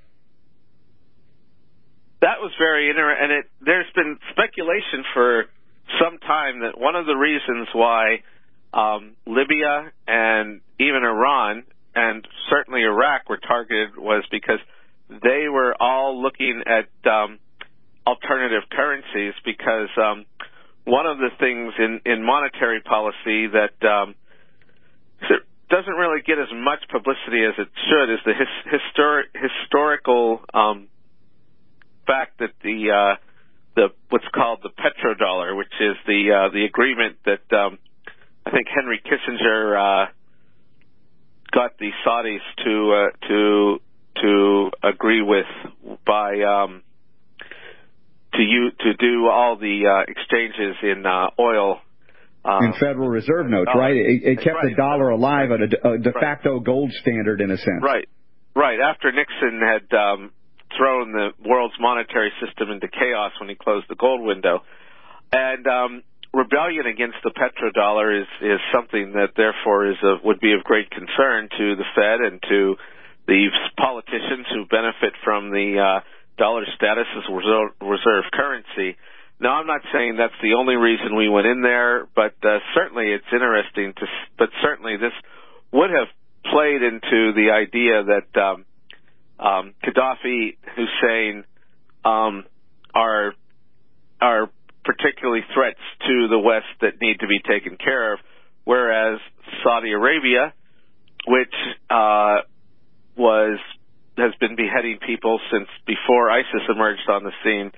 That was very interesting, and it, there's been speculation for some time that one of the reasons why um, Libya and even Iran and certainly Iraq were targeted was because they were all looking at um, alternative currencies, because um, one of the things in, in monetary policy that um, doesn't really get as much publicity as it should is the his, histori- historical um fact that the uh, the what's called the petrodollar, which is the uh, the agreement that um, I think Henry Kissinger uh, got the Saudis to uh, to to agree with by um, to you to do all the uh, exchanges in uh, oil. Uh, in Federal Reserve notes, right? It, it kept right. the dollar alive at a, a de facto right. gold standard, in a sense. Right, right. After Nixon had um, thrown the world's monetary system into chaos when he closed the gold window. And um, rebellion against the petrodollar is, is something that, therefore, is a, would be of great concern to the Fed and to the politicians who benefit from the uh, dollar status as a reserve, reserve currency. Now, I'm not saying that's the only reason we went in there, but uh, certainly it's interesting to. But certainly this would have played into the idea that um, um, Gaddafi, Hussein um, are are particularly threats to the West that need to be taken care of, whereas Saudi Arabia, which uh, was has been beheading people since before ISIS emerged on the scene.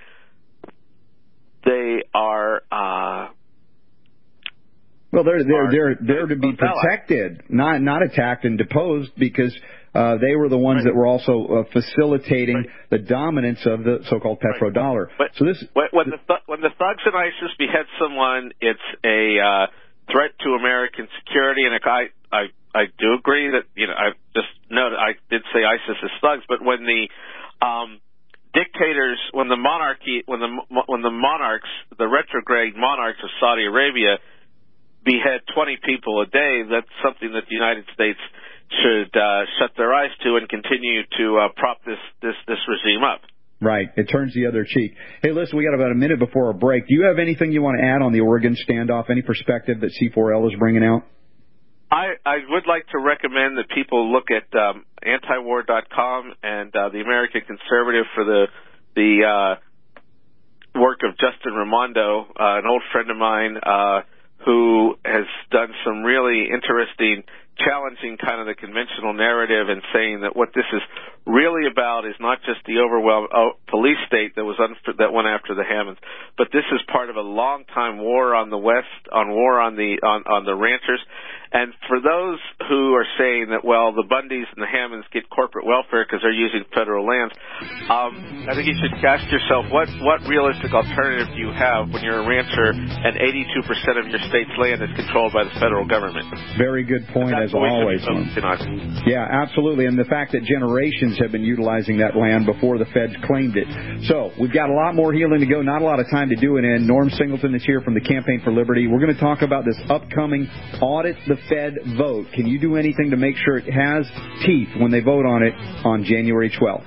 They are uh, well. They're they're they're they're to be protected, not not attacked and deposed, because uh, they were the ones right. that were also uh, facilitating right. the dominance of the so-called petrodollar. Right. So this when, when the th- when the thugs in ISIS behead someone, it's a uh, threat to American security, and I I I do agree that you know I just noted I did say ISIS is thugs, but when the um, dictators, when the monarchy, when the when the monarchs, the retrograde monarchs of Saudi Arabia behead twenty people a day, that's something that the United States should uh, shut their eyes to and continue to uh, prop this, this this regime up. Right. It turns the other cheek. Hey, listen, we got about a minute before our break. Do you have anything you want to add on the Oregon standoff? Any perspective that C four L is bringing out? I, I would like to recommend that people look at um, antiwar dot com and uh, the American Conservative for the the uh, work of Justin Raimondo, uh, an old friend of mine uh, who has done some really interesting, challenging kind of the conventional narrative and saying that what this is really about is not just the overwhelmed oh, police state that was un- that went after the Hammonds, but this is part of a long-time war on the West, on war on the on, on the ranchers. And for those who are saying that, well, the Bundys and the Hammonds get corporate welfare because they're using federal lands, um, I think you should ask yourself, what, what realistic alternative do you have when you're a rancher and eighty-two percent of your state's land is controlled by the federal government? Very good point, as always. Yeah, absolutely. And the fact that generations have been utilizing that land before the feds claimed it. So we've got a lot more healing to go, not a lot of time to do it in. Norm Singleton is here from the Campaign for Liberty. We're going to talk about this upcoming audit the Fed vote. Can you do anything to make sure it has teeth when they vote on it on January twelfth?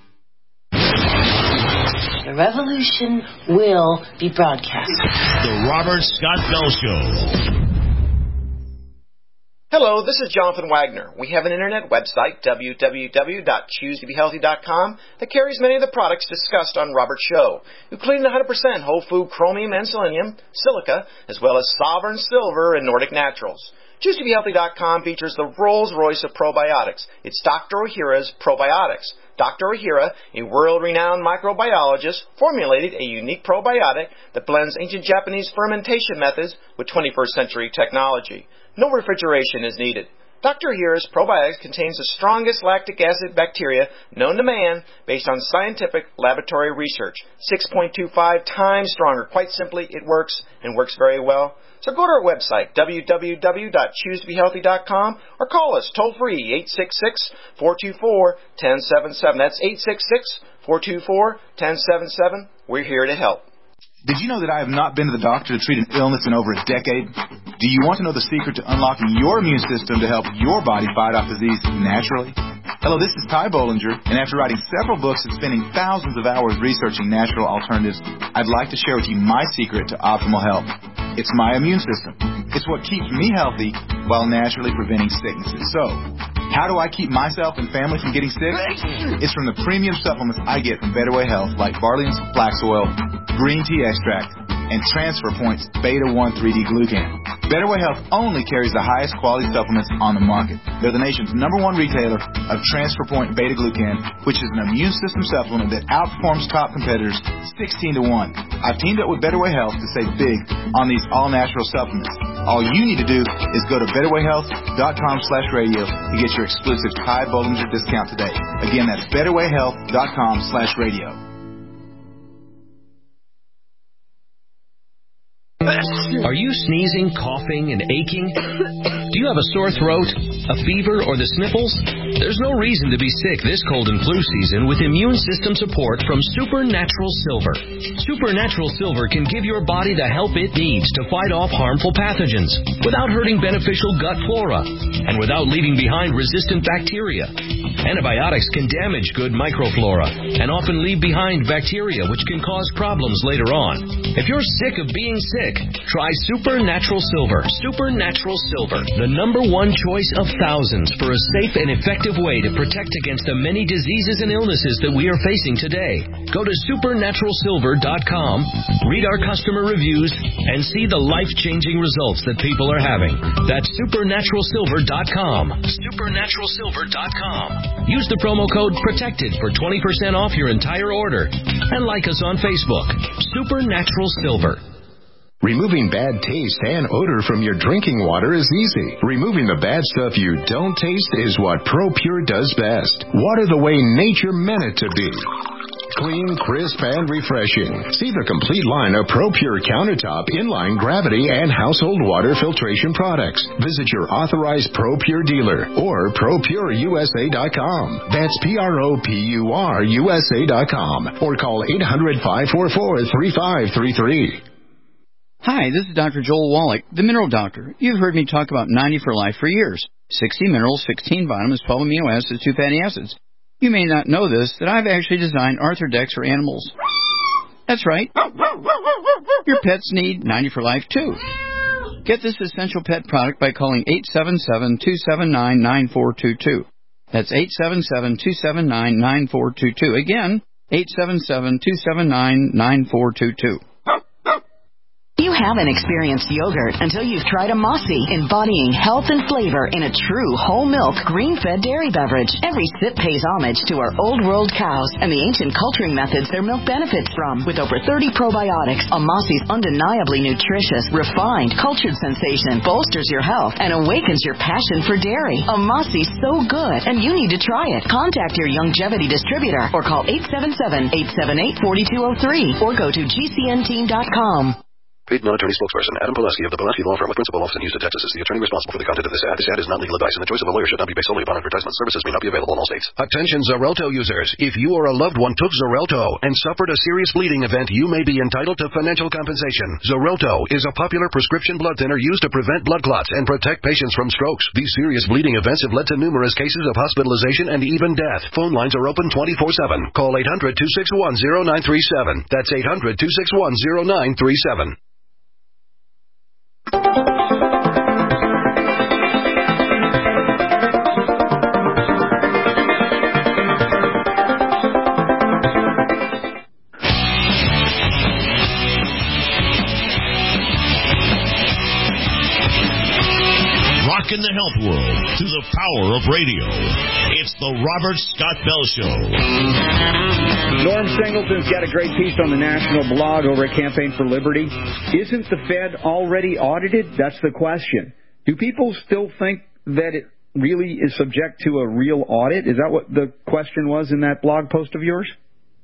The revolution will be broadcast. The Robert Scott Bell Show. Hello, this is Jonathan Wagner. We have an internet website, w w w dot choose to be healthy dot com, that carries many of the products discussed on Robert's show, including one hundred percent whole food chromium and selenium, silica, as well as Sovereign Silver and Nordic Naturals. choose to be healthy dot com features the Rolls-Royce of probiotics. It's Doctor Ohhira's Probiotics. Doctor Ohhira, a world-renowned microbiologist, formulated a unique probiotic that blends ancient Japanese fermentation methods with twenty-first century technology. No refrigeration is needed. Doctor Ohhira's Probiotics contains the strongest lactic acid bacteria known to man based on scientific laboratory research. six point two five times stronger. Quite simply, it works and works very well. So go to our website, w w w dot choose to be healthy dot com, or call us toll-free, eight six six, four two four, one zero seven seven. That's eight six six, four two four, one zero seven seven. We're here to help. Did you know that I have not been to the doctor to treat an illness in over a decade? Do you want to know the secret to unlocking your immune system to help your body fight off disease naturally? Hello, this is Ty Bollinger, and after writing several books and spending thousands of hours researching natural alternatives, I'd like to share with you my secret to optimal health. It's my immune system. It's what keeps me healthy while naturally preventing sicknesses. So, how do I keep myself and family from getting sick? It's from the premium supplements I get from Better Way Health, like barley and flax oil, green tea extract, and Transfer Point's Beta one three D Glucan. Better Way Health only carries the highest quality supplements on the market. They're the nation's number one retailer of Transfer Point Beta Glucan, which is an immune system supplement that outperforms top competitors sixteen to one. I've teamed up with Better Way Health to save big on these all-natural supplements. All you need to do is go to better way health dot com slash radio to get your exclusive Ty Bollinger discount today. Again, that's better way health dot com slash radio. Are you sneezing, coughing, and aching? Do you have a sore throat, a fever, or the sniffles? There's no reason to be sick this cold and flu season with immune system support from Supernatural Silver. Supernatural Silver can give your body the help it needs to fight off harmful pathogens without hurting beneficial gut flora and without leaving behind resistant bacteria. Antibiotics can damage good microflora and often leave behind bacteria which can cause problems later on. If you're sick of being sick, try Supernatural Silver. Supernatural Silver, the number one choice of thousands for a safe and effective way to protect against the many diseases and illnesses that we are facing today. Go to supernatural silver dot com, read our customer reviews, and see the life-changing results that people are having. That's supernatural silver dot com. supernatural silver dot com. Use the promo code PROTECTED for twenty percent off your entire order. And like us on Facebook. Supernatural Silver. Removing bad taste and odor from your drinking water is easy. Removing the bad stuff you don't taste is what ProPure does best. Water the way nature meant it to be. Clean, crisp, and refreshing. See the complete line of ProPure countertop, inline, gravity, and household water filtration products. Visit your authorized ProPure dealer or pro pure U S A dot com. That's P R O P U R U S A dot com. Or call eight hundred, five four four, three five three three. Hi, this is Doctor Joel Wallach, the Mineral Doctor. You've heard me talk about ninety for Life for years. sixty minerals, sixteen vitamins, twelve amino acids, two fatty acids. You may not know this, that I've actually designed Arthrodex for animals. That's right. Your pets need ninety for Life, too. Get this essential pet product by calling eight seven seven, two seven nine, nine four two two. That's eight seven seven, two seven nine, nine four two two. Again, eight seven seven, two seven nine, nine four two two. You haven't experienced yogurt until you've tried a Mossy, embodying health and flavor in a true whole milk, green-fed dairy beverage. Every sip pays homage to our old world cows and the ancient culturing methods their milk benefits from. With over thirty probiotics, a Mossy's undeniably nutritious, refined, cultured sensation bolsters your health and awakens your passion for dairy. A Mossy's so good, and you need to try it. Contact your Youngevity distributor or call eight seven seven, eight seven eight, four two zero three or go to G C N team dot com. Paid non-attorney spokesperson Adam Pileski of the Pileski Law Firm with principal office in Houston, Texas is the attorney responsible for the content of this ad. This ad is not legal advice, and the choice of a lawyer should not be based solely upon advertisement. Services may not be available in all states. Attention Xarelto users. If you or a loved one took Xarelto and suffered a serious bleeding event, you may be entitled to financial compensation. Xarelto is a popular prescription blood thinner used to prevent blood clots and protect patients from strokes. These serious bleeding events have led to numerous cases of hospitalization and even death. Phone lines are open twenty-four seven. Call eight hundred, two six one, zero nine three seven. That's eight hundred, two six one, zero nine three seven. In the health world through the power of radio. It's the Robert Scott Bell Show. Norm Singleton's got a great piece on the National blog over at Campaign for Liberty. Isn't the Fed already audited? That's the question. Do people still think that it really is subject to a real audit? Is that what the question was in that blog post of yours?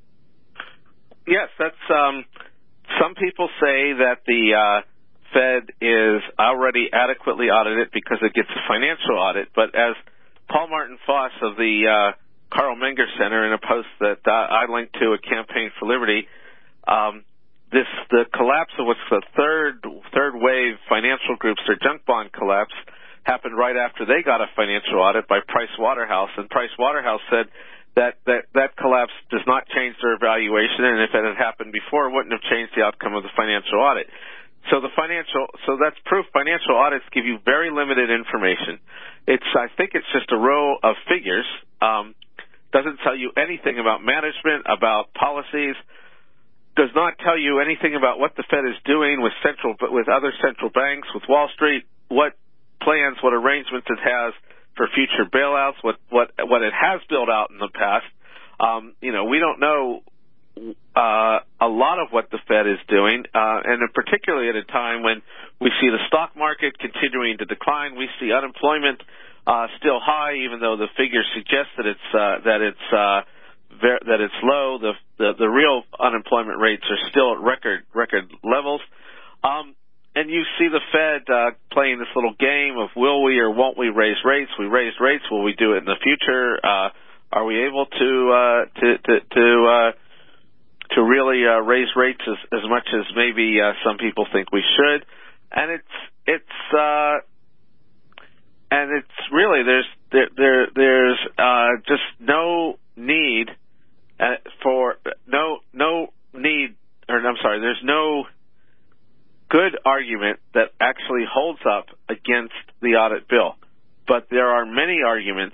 Yes, that's. Um, some people say that the uh, Fed is already adequately audited because it gets a financial audit. But as Paul Martin Foss of the uh, Carl Menger Center in a post that uh, I linked to at Campaign for Liberty, um, this the collapse of what's the third third wave financial groups, their junk bond collapse, happened right after they got a financial audit by Price Waterhouse. And Price Waterhouse said that that, that collapse does not change their evaluation, and if it had happened before, it wouldn't have changed the outcome of the financial audit. So the financial, so that's proof. Financial audits give you very limited information. It's, I think, it's just a row of figures. Um, doesn't tell you anything about management, about policies. Does not tell you anything about what the Fed is doing with central, with other central banks, with Wall Street, what plans, what arrangements it has for future bailouts, what what what it has built out in the past. Um, you know, we don't know. Uh, a lot of what the Fed is doing, uh, and particularly at a time when we see the stock market continuing to decline, we see unemployment uh, still high, even though the figures suggest that it's uh, that it's uh, ver- that it's low. The, the the real unemployment rates are still at record record levels. Um, and you see the Fed uh, playing this little game of will we or won't we raise rates? We raised rates. Will we do it in the future? Uh, are we able to uh, to to to, uh, to really uh, raise rates as, as much as maybe uh, some people think we should? And it's it's uh, and it's really there's there, there there's uh, just no need uh, for no no need or I'm sorry there's no good argument that actually holds up against the audit bill, but there are many arguments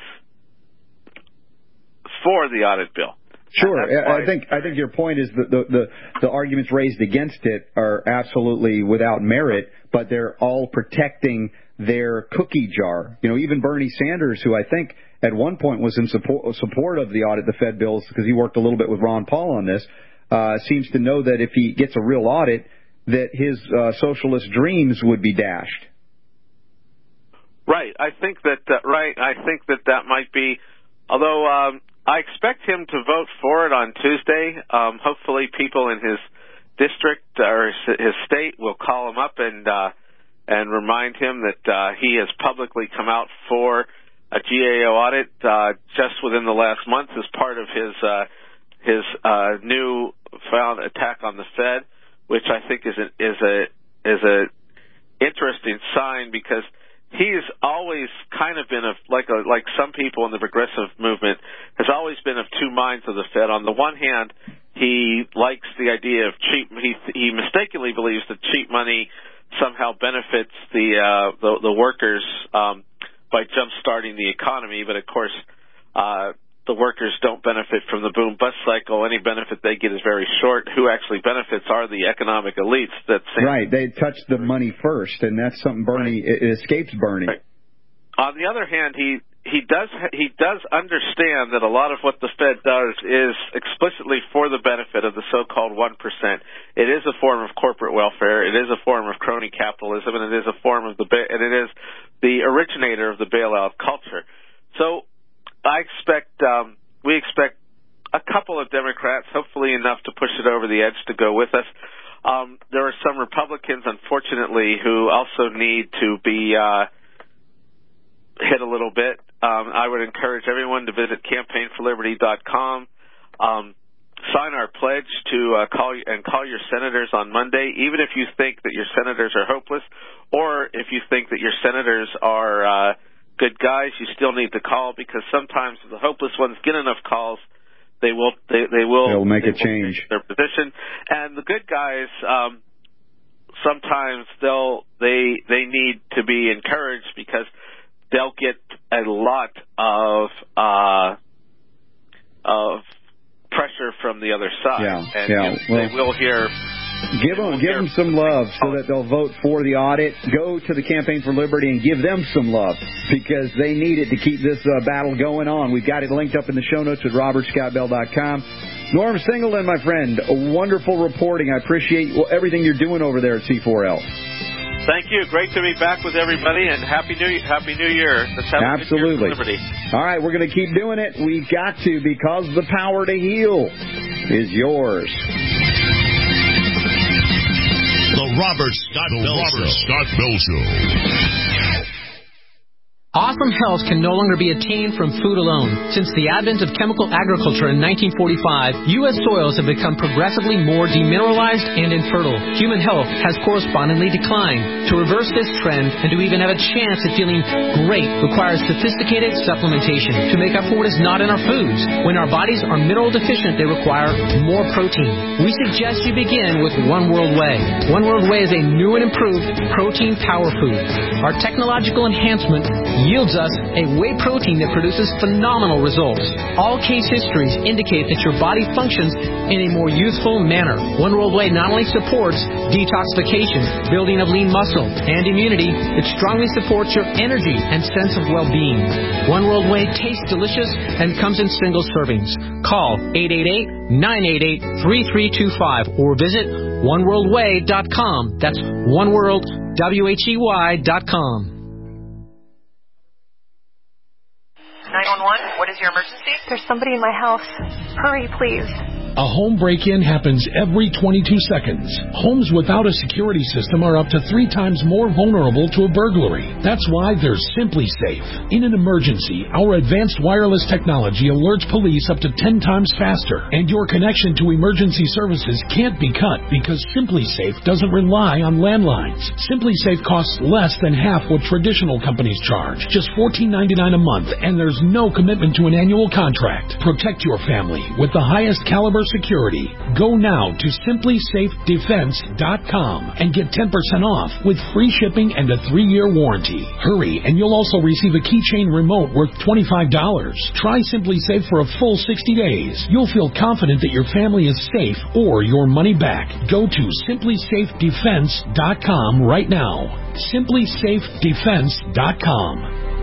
for the audit bill. Sure, I think I think your point is that the, the the arguments raised against it are absolutely without merit, but they're all protecting their cookie jar. You know, even Bernie Sanders, who I think at one point was in support support of the audit, the Fed bills, because he worked a little bit with Ron Paul on this, uh, seems to know that if he gets a real audit, that his uh, socialist dreams would be dashed. Right. I think that uh, right. I think that that might be. Although um, I expect him to vote for it on Tuesday. Um, hopefully, people in his district or his state will call him up and uh, and remind him that uh, he has publicly come out for a G A O audit uh, just within the last month as part of his uh, his uh, new found attack on the Fed, which I think is a, is a is a interesting sign because he's always kind of been of like a, like some people in the progressive movement has always been of two minds of the Fed. On the one hand, he likes the idea of cheap. He he mistakenly believes that cheap money somehow benefits the uh, the, the workers um, by jump starting the economy, but of course. Uh, The workers don't benefit from the boom-bust cycle. Any benefit they get is very short. Who actually benefits are the economic elites. That's right. They touch the money first, and that's something Bernie it escapes Bernie. Right. On the other hand, he he does he does understand that a lot of what the Fed does is explicitly for the benefit of the so-called one percent. It is a form of corporate welfare. It is a form of crony capitalism, and it is a form of the and it is the originator of the bailout culture. So. I expect um, we expect a couple of Democrats, hopefully enough to push it over the edge to go with us. Um, there are some Republicans, unfortunately, who also need to be uh, hit a little bit. Um, I would encourage everyone to visit campaign for liberty dot com, um, sign our pledge to uh, call and call your senators on Monday, even if you think that your senators are hopeless, or if you think that your senators are. Uh, Good guys, you still need to call because sometimes if the hopeless ones get enough calls, they will they, they will they'll make they a change. change their position. And the good guys, um, sometimes they'll they they need to be encouraged because they'll get a lot of uh, of pressure from the other side, yeah, and yeah. you, Well, they will hear. Give them, give them some love so that they'll vote for the audit. Go to the Campaign for Liberty and give them some love because they need it to keep this uh, battle going on. We've got it linked up in the show notes at robert scott bell dot com. Norm Singleton, my friend, wonderful reporting. I appreciate everything you're doing over there at C four L. Thank you. Great to be back with everybody, and Happy New Happy New Year. Let's have Absolutely. A good year for liberty. All right, we're going to keep doing it. We've got to because the power to heal is yours. The Robert Scott the Bell Robert Show. Scott Bell Show. Awesome health can no longer be attained from food alone. Since the advent of chemical agriculture in nineteen forty-five, U S soils have become progressively more demineralized and infertile. Human health has correspondingly declined. To reverse this trend and to even have a chance at feeling great requires sophisticated supplementation to make up for what is not in our foods. When our bodies are mineral deficient, they require more protein. We suggest you begin with One World Whey. One World Whey is a new and improved protein power food. Our technological enhancement yields us a whey protein that produces phenomenal results. All case histories indicate that your body functions in a more youthful manner. One World Whey not only supports detoxification, building of lean muscle, and immunity, it strongly supports your energy and sense of well-being. One World Whey tastes delicious and comes in single servings. Call eight eight eight, nine eight eight, three three two five or visit one world whey dot com. That's one world, W H E Y dot com. nine one one, what is your emergency? There's somebody in my house. Hurry, please. A home break-in happens every twenty-two seconds. Homes without a security system are up to three times more vulnerable to a burglary. That's why there's Simply Safe. In an emergency, our advanced wireless technology alerts police up to ten times faster, and your connection to emergency services can't be cut because Simply Safe doesn't rely on landlines. Simply Safe costs less than half what traditional companies charge, just fourteen ninety-nine a month, and there's no commitment to an annual contract. Protect your family with the highest caliber security. Go now to simply safe defense dot com and get ten percent off with free shipping and a three-year warranty. Hurry, and you'll also receive a keychain remote worth twenty-five dollars. Try Simply Safe for a full sixty days. You'll feel confident that your family is safe or your money back. Go to simply safe defense dot com right now. simply safe defense dot com.